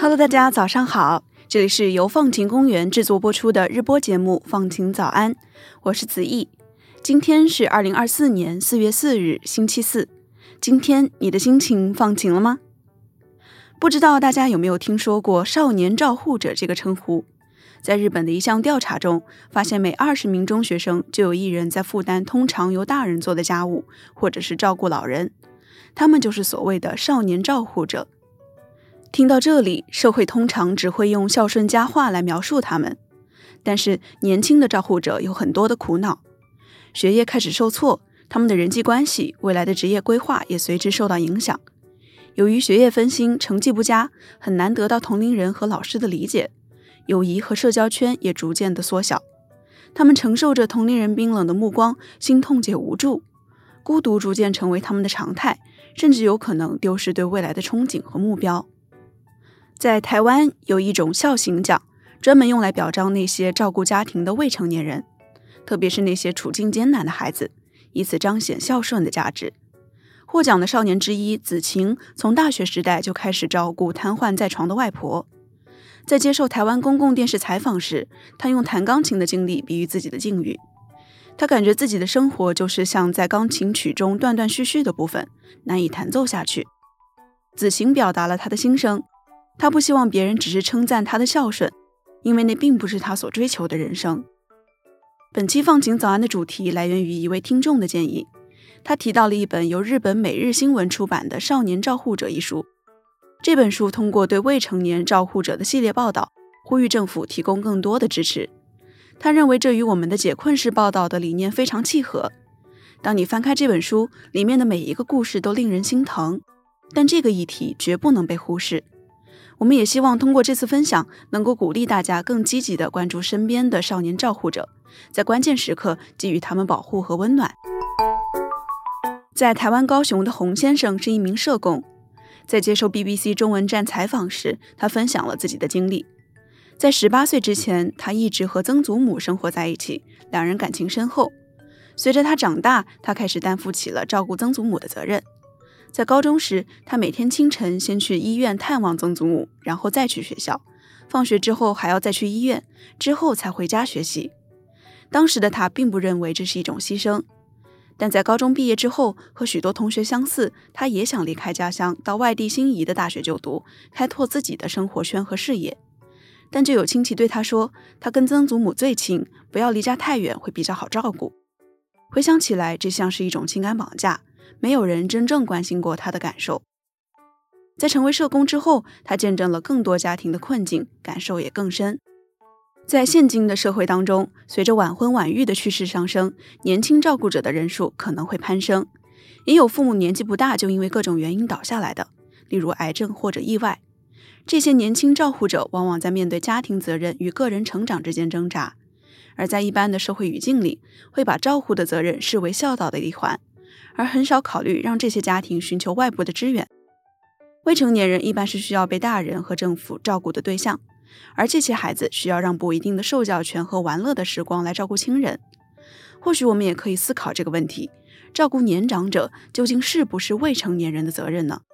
Hello， 大家早上好，这里是由放晴公园制作播出的日播节目《放晴早安》，我是子毅。今天是2024年4月4日，星期四。今天你的心情放晴了吗？不知道大家有没有听说过少年照护者这个称呼？在日本的一项调查中，发现每20名中学生就有1人在负担通常由大人做的家务，或者是照顾老人。他们就是所谓的少年照护者。听到这里，社会通常只会用孝顺佳话来描述他们，但是年轻的照护者有很多的苦恼，学业开始受挫，他们的人际关系、未来的职业规划也随之受到影响。由于学业分心、成绩不佳，很难得到同龄人和老师的理解，友谊和社交圈也逐渐的缩小。他们承受着同龄人冰冷的目光，心痛且无助，孤独逐渐成为他们的常态，甚至有可能丢失对未来的憧憬和目标。在台湾有一种孝行奖，专门用来表彰那些照顾家庭的未成年人，特别是那些处境艰难的孩子，以此彰显孝顺的价值。获奖的少年之一子晴，从大学时代就开始照顾瘫痪在床的外婆。在接受台湾公共电视采访时，他用弹钢琴的经历比喻自己的境遇。他感觉自己的生活就是像在钢琴曲中断断续续的部分，难以弹奏下去。子晴表达了他的心声，他不希望别人只是称赞他的孝顺，因为那并不是他所追求的人生。本期放晴早安的主题来源于一位听众的建议，他提到了一本由日本每日新闻出版的《少年照护者》一书。这本书通过对未成年照护者的系列报道，呼吁政府提供更多的支持。他认为这与我们的解困式报道的理念非常契合。当你翻开这本书，里面的每一个故事都令人心疼，但这个议题绝不能被忽视。我们也希望通过这次分享，能够鼓励大家更积极地关注身边的少年照护者，在关键时刻给予他们保护和温暖。在台湾高雄的洪先生是一名社工，在接受 BBC 中文站采访时，他分享了自己的经历。在18岁之前，他一直和曾祖母生活在一起，两人感情深厚。随着他长大，他开始担负起了照顾曾祖母的责任。在高中时，他每天清晨先去医院探望曾祖母，然后再去学校，放学之后还要再去医院，之后才回家学习。当时的他并不认为这是一种牺牲，但在高中毕业之后，和许多同学相似，他也想离开家乡，到外地心仪的大学就读，开拓自己的生活圈和事业。但就有亲戚对他说，他跟曾祖母最亲，不要离家太远，会比较好照顾。回想起来，这像是一种情感绑架，没有人真正关心过他的感受。在成为社工之后，他见证了更多家庭的困境，感受也更深。在现今的社会当中，随着晚婚晚育的趋势上升，年轻照顾者的人数可能会攀升，也有父母年纪不大就因为各种原因倒下来的，例如癌症或者意外。这些年轻照护者往往在面对家庭责任与个人成长之间挣扎，而在一般的社会语境里，会把照护的责任视为孝道的一环，而很少考虑让这些家庭寻求外部的支援。未成年人一般是需要被大人和政府照顾的对象，而这些孩子需要让步一定的受教权和玩乐的时光来照顾亲人。或许我们也可以思考这个问题，照顾年长者究竟是不是未成年人的责任呢？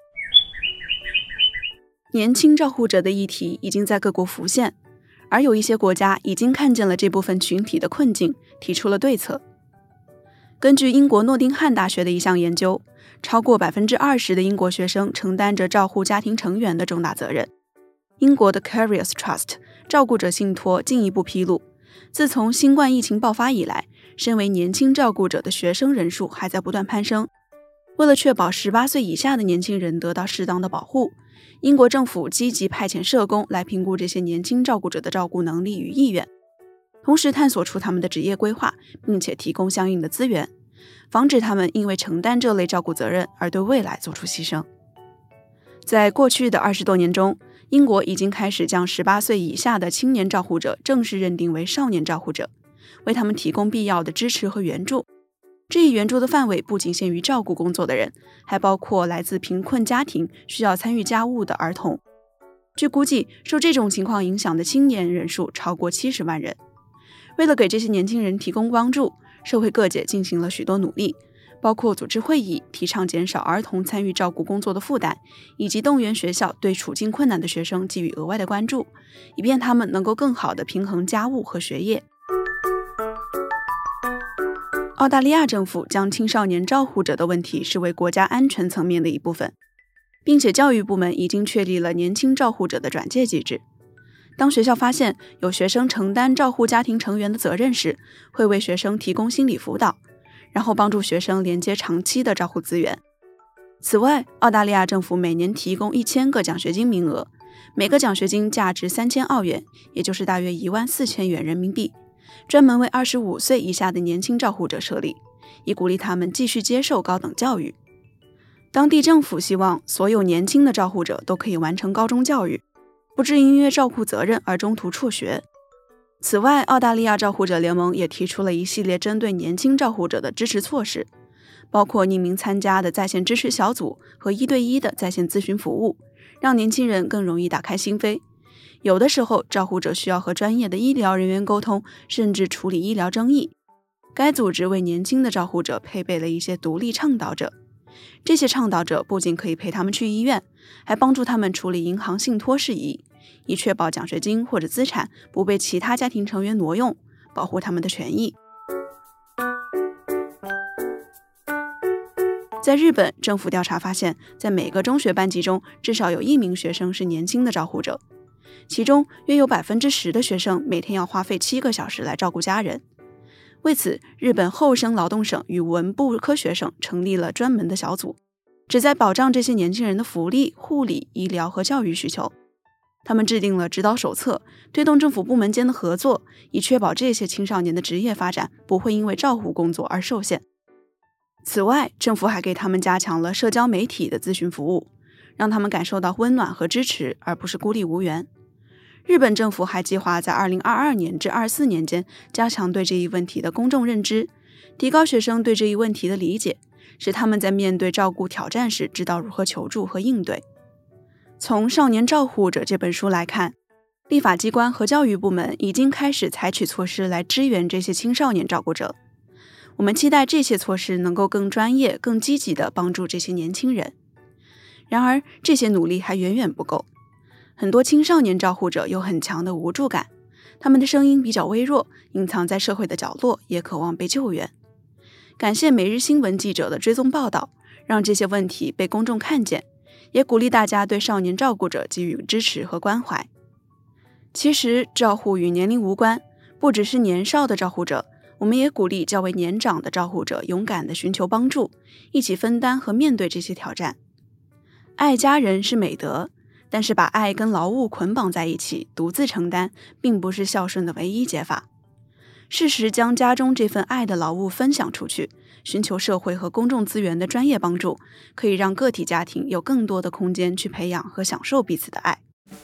年轻照护者的议题已经在各国浮现，而有一些国家已经看见了这部分群体的困境，提出了对策。根据英国诺丁汉大学的一项研究，超过 20% 的英国学生承担着照护家庭成员的重大责任。英国的 Carious Trust 照顾者信托进一步披露，自从新冠疫情爆发以来，身为年轻照顾者的学生人数还在不断攀升。为了确保18岁以下的年轻人得到适当的保护，英国政府积极派遣社工来评估这些年轻照顾者的照顾能力与意愿，同时探索出他们的职业规划，并且提供相应的资源，防止他们因为承担这类照顾责任而对未来做出牺牲。在过去的20多年中，英国已经开始将18岁以下的青年照护者正式认定为少年照护者，为他们提供必要的支持和援助。这一援助的范围不仅限于照顾工作的人，还包括来自贫困家庭需要参与家务的儿童。据估计，受这种情况影响的青年人数超过70万人。为了给这些年轻人提供帮助，社会各界进行了许多努力， 包括组织会议，提倡减少儿童参与照顾工作的负担，以及动员学校对处境困难的学生给予额外的关注，以便他们能够更好地平衡家务和学业。澳大利亚政府将青少年照护者的问题视为国家安全层面的一部分，并且教育部门已经确立了年轻照护者的转介机制。当学校发现有学生承担照护家庭成员的责任时，会为学生提供心理辅导，然后帮助学生连接长期的照护资源。此外，澳大利亚政府每年提供1000个奖学金名额，每个奖学金价值3000澳元，也就是大约14000元人民币，专门为25岁以下的年轻照护者设立，以鼓励他们继续接受高等教育。当地政府希望所有年轻的照护者都可以完成高中教育，不致因为照护责任而中途辍学。此外，澳大利亚照护者联盟也提出了一系列针对年轻照护者的支持措施，包括匿名参加的在线支持小组和1对1的在线咨询服务，让年轻人更容易打开心扉。有的时候，照护者需要和专业的医疗人员沟通，甚至处理医疗争议。该组织为年轻的照护者配备了一些独立倡导者，这些倡导者不仅可以陪他们去医院，还帮助他们处理银行信托事宜，以确保奖学金或者资产不被其他家庭成员挪用，保护他们的权益。在日本，政府调查发现，在每个中学班级中，至少有1名学生是年轻的照护者，其中约有10%的学生每天要花费7个小时来照顾家人。为此，日本厚生劳动省与文部科学省成立了专门的小组，旨在保障这些年轻人的福利、护理、医疗和教育需求。他们制定了指导手册，推动政府部门间的合作，以确保这些青少年的职业发展不会因为照护工作而受限。此外，政府还给他们加强了社交媒体的咨询服务，让他们感受到温暖和支持，而不是孤立无援。日本政府还计划在2022年至24年间加强对这一问题的公众认知，提高学生对这一问题的理解，使他们在面对照顾挑战时知道如何求助和应对。从《少年照护者》这本书来看，立法机关和教育部门已经开始采取措施来支援这些青少年照顾者。我们期待这些措施能够更专业、更积极地帮助这些年轻人。然而，这些努力还远远不够。很多青少年照护者有很强的无助感，他们的声音比较微弱，隐藏在社会的角落，也渴望被救援。感谢每日新闻记者的追踪报道，让这些问题被公众看见，也鼓励大家对少年照顾者给予支持和关怀。其实，照护与年龄无关，不只是年少的照护者，我们也鼓励较为年长的照护者勇敢地寻求帮助，一起分担和面对这些挑战。爱家人是美德，但是把爱跟劳务捆绑在一起，独自承担，并不是孝顺的唯一解法。适时将家中这份爱的劳务分享出去，寻求社会和公众资源的专业帮助，可以让个体家庭有更多的空间去培养和享受彼此的爱。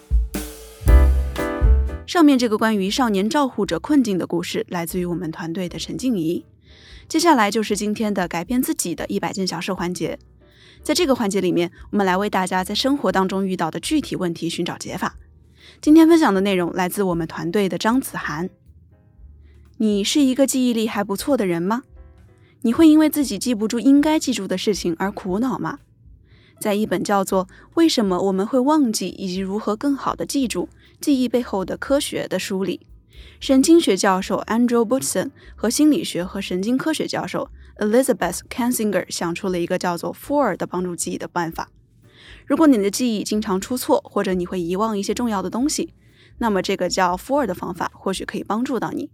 上面这个关于少年照护者困境的故事来自于我们团队的陈静怡。接下来就是今天的改变自己的100件小事环节。在这个环节里面，我们来为大家在生活当中遇到的具体问题寻找解法。今天分享的内容来自我们团队的张子涵。你是一个记忆力还不错的人吗？你会因为自己记不住应该记住的事情而苦恼吗？在一本叫做《为什么我们会忘记以及如何更好地记住记忆背后的科学》的书里，神经学教授 Andrew Bootson 和心理学和神经科学教授 Elizabeth Kansinger 想出了一个叫做 FOR 的帮助记忆的办法。如果你的记忆经常出错，或者你会遗忘一些重要的东西，那么这个叫 FOR 的方法或许可以帮助到你。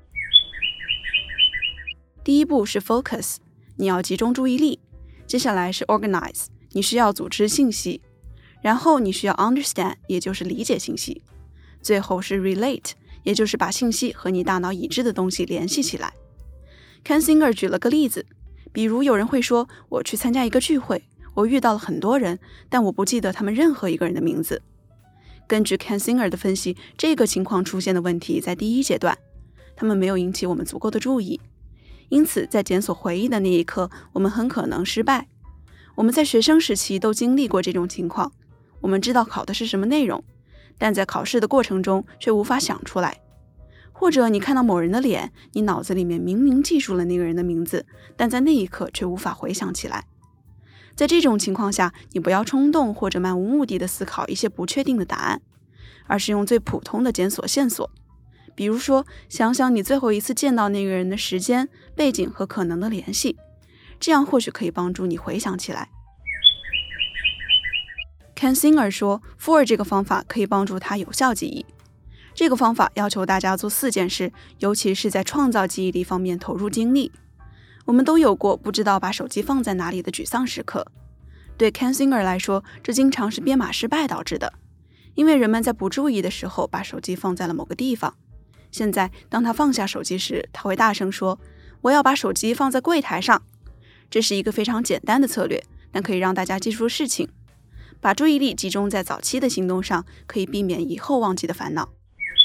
第一步是 Focus， 你要集中注意力。接下来是 Organize， 你需要组织信息。然后你需要 Understand， 也就是理解信息。最后是 Relate， 也就是把信息和你大脑已知的东西联系起来。Kansinger 举了个例子，比如有人会说，我去参加一个聚会，我遇到了很多人，但我不记得他们任何一个人的名字。根据 Kansinger 的分析，这个情况出现的问题在第一阶段，他们没有引起我们足够的注意，因此在检索回忆的那一刻，我们很可能失败。我们在学生时期都经历过这种情况，我们知道考的是什么内容，但在考试的过程中却无法想出来。 或者你看到某人的脸，你脑子里面明明记住了那个人的名字，但在那一刻却无法回想起来。在这种情况下，你不要冲动或者漫无目的的思考一些不确定的答案，而是用最普通的检索线索。比如说，想想你最后一次见到那个人的时间、背景和可能的联系，这样或许可以帮助你回想起来。Ken Singer 说 ，FOR 这个方法可以帮助他有效记忆。这个方法要求大家做4件事，尤其是在创造记忆力方面投入精力。我们都有过不知道把手机放在哪里的沮丧时刻。对 Ken Singer 来说，这经常是编码失败导致的，因为人们在不注意的时候把手机放在了某个地方。现在，当他放下手机时，他会大声说：“我要把手机放在柜台上。”这是一个非常简单的策略，但可以让大家记住事情。把注意力集中在早期的行动上，可以避免以后忘记的烦恼。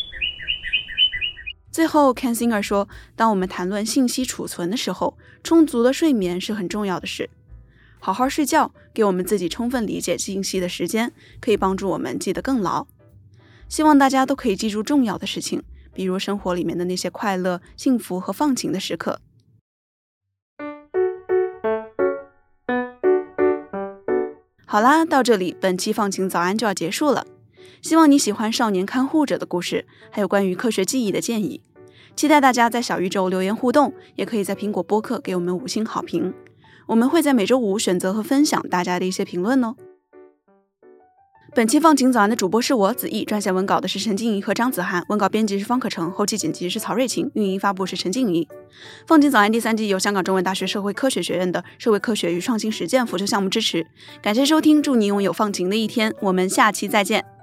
最后 Ken Singer 说，当我们谈论信息储存的时候，充足的睡眠是很重要的事。好好睡觉，给我们自己充分理解信息的时间，可以帮助我们记得更牢。希望大家都可以记住重要的事情，比如生活里面的那些快乐、幸福和放晴的时刻。好啦，到这里，本期放晴早安就要结束了。希望你喜欢少年看护者的故事，还有关于科学记忆的建议。期待大家在小宇宙留言互动，也可以在苹果播客给我们5星好评。我们会在每周5选择和分享大家的一些评论哦。本期放晴早安的主播是我子毅，撰写文稿的是陈静怡和张子涵，文稿编辑是方可成，后期剪辑是曹瑞琴，运营发布是陈静怡。放晴早安第3季由香港中文大学社会科学学院的社会科学与创新实践辅助项目支持。感谢收听，祝你拥有放晴的一天，我们下期再见。